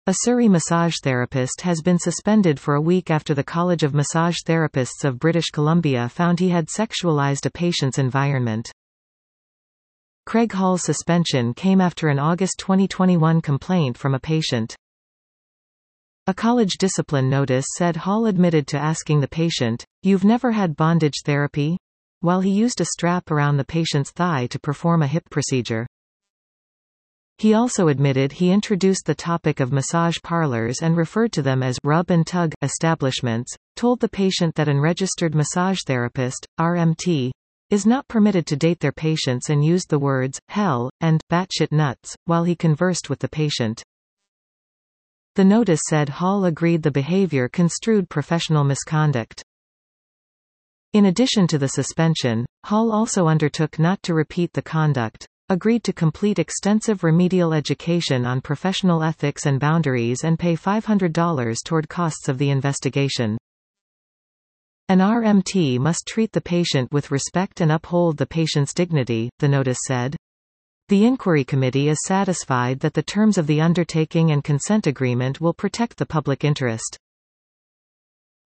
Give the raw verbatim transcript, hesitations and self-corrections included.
A Surrey massage therapist has been suspended for a week after the College of Massage Therapists of British Columbia found he had sexualized a patient's environment. Craig Hall's suspension came after an August twenty twenty-one complaint from a patient. A college discipline notice said Hall admitted to asking the patient, "You've never had bondage therapy?" while he used a strap around the patient's thigh to perform a hip procedure. He also admitted he introduced the topic of massage parlors and referred to them as rub and tug establishments, told the patient that an unregistered massage therapist, R M T, is not permitted to date their patients, and used the words hell and batshit nuts while he conversed with the patient. The notice said Hall agreed the behavior construed professional misconduct. In addition to the suspension, Hall also undertook not to repeat the conduct, agreed to complete extensive remedial education on professional ethics and boundaries, and pay five hundred dollars toward costs of the investigation. An R M T must treat the patient with respect and uphold the patient's dignity, the notice said. The inquiry committee is satisfied that the terms of the undertaking and consent agreement will protect the public interest.